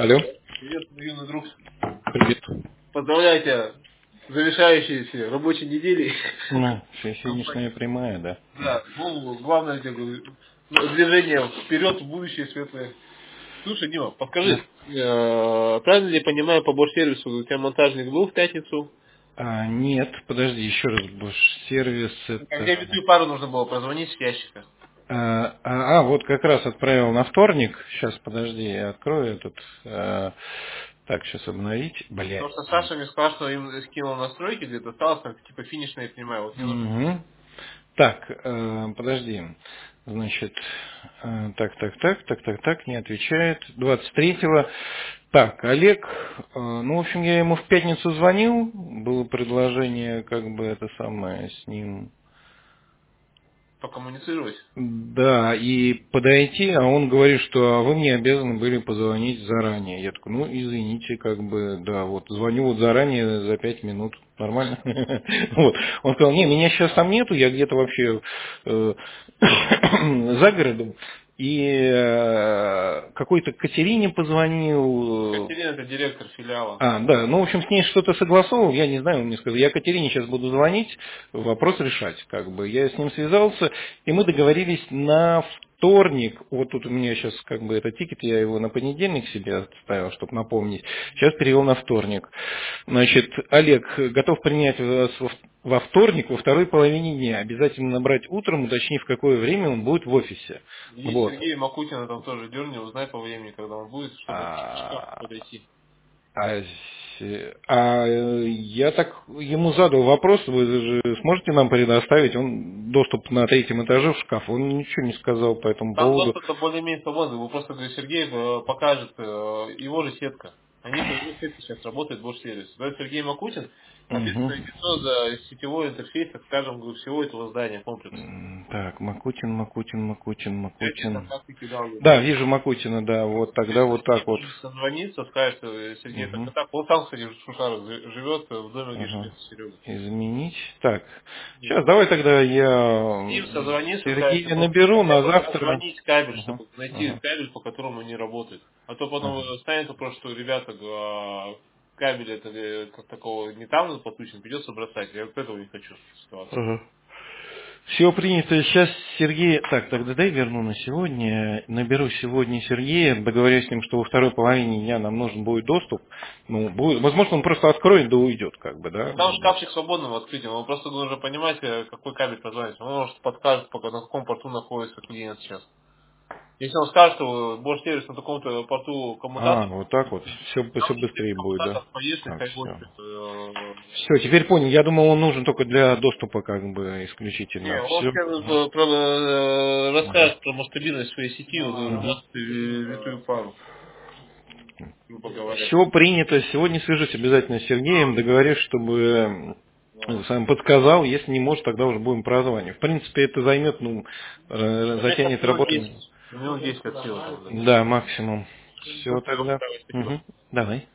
Алло. Привет, юный друг. Привет. Поздравляю тебя с завершающейся рабочей неделей. Ну, сегодняшняя прямая, да. Да, ну, главное, я тебе говорю, движение вперед в будущее светлое. Слушай, Дима, подскажи, Да. правильно ли я понимаю, по борсервису у тебя монтажник был в пятницу? Нет, подожди, еще раз, сервис Когда это... витую пару нужно было прозвонить с ящика. Вот как раз отправил на вторник. Сейчас, подожди, я открою этот... так, сейчас обновить. Бля. Потому что Саша мне сказал, что им скинул настройки, где-то осталось, там, типа финишное, я понимаю, вот мне нужно... Мгм. Так, подожди. Значит, так, не отвечает. 23-го. Так, Олег, ну, в общем, я ему в пятницу звонил, было предложение, как бы, это самое, с ним, Покоммуницировать. да, и подойти, а он говорит, что вы мне обязаны были позвонить заранее. Я такой, ну, извините, как бы, да, вот, звоню вот заранее за 5 минут, нормально? Вот. Он сказал, не, меня сейчас там нету, я где-то вообще за городом. И какой-то Катерине позвонил. Катерина это директор филиала. Да, ну, в общем, с ней что-то согласовал, я не знаю, он мне сказал, я Катерине сейчас буду звонить, вопрос решать, как бы. Я с ним связался, и мы договорились на вторник, вот тут у меня сейчас, как бы, этот тикет, я его на понедельник себе оставил, чтобы напомнить, сейчас перевел на вторник. Значит, Олег готов принять вас во вторник, во второй половине дня, обязательно набрать утром, уточнив, в какое время он будет в офисе. И Вот. Сергея Макутина там тоже дерни, узнай по времени, когда он будет, чтобы чуть-чуть А, подойти. Я так ему задал вопрос, вы же сможете нам предоставить он доступ на третьем этаже в шкаф? Он ничего не сказал по этому Там поводу. доступ-то более-менее свободный. Вы просто, говорю, Сергей покажет его же сетка. Они по его сетке сейчас работают больше сервис. Да, Сергей Макутин, Угу. ответственное лицо за сетевой интерфейс, так скажем, говорю, всего этого здания, комплекса. Так, Я Макутин. контакты кидал. Да, вижу Макутина, да, вот тогда вот так вот. Может созвониться, скажет, что Сергей Угу. так. Он сам, кстати, в Шушарах живет в доме, где Ага. живет Серега. Изменить. Так, сейчас давай тогда С я ним созвониться, сказать, Сергея чтобы наберу хотя на бы завтра. прозвонить кабель, Ага. чтобы найти Ага. кабель, по которому они работают. А то потом Ага. станет вопрос, что ребята кабель это как такого не там подключен, придется бросать. Я вот этого не хочу ситуацию. Ага. Все принято. Сейчас Сергей... Так, тогда дай верну на сегодня. Наберу сегодня Сергея, договорюсь с ним, что во второй половине дня нам нужен будет доступ. Ну, будет... Возможно, он просто откроет, да уйдет, как бы, да? Там шкафчик свободного открытия, он просто нужно понимать, какой кабель позвонить. Он может подскажет, пока на каком порту находится клиент сейчас. Если он скажет, что Bosch сервис на таком-то порту коммутатор, Вот так вот. Все там через быстрее будет, да? коммутатор поездка, Так, как все. будет. Все, теперь понял. Я думал, он нужен только для доступа, как бы, Не, исключительно. он Все. тебе расскажет про масштабированность своей сети, даст витую пару, грубо говоря. Все принято. Сегодня свяжусь обязательно с Сергеем, договорюсь, чтобы сам подсказал. Если не может, тогда уже будем прозванивать. В принципе, это займет, затянет Минут работу. 10. Минут 10 от силы. Да, максимум. Все Ну, тогда. спасибо. Давай.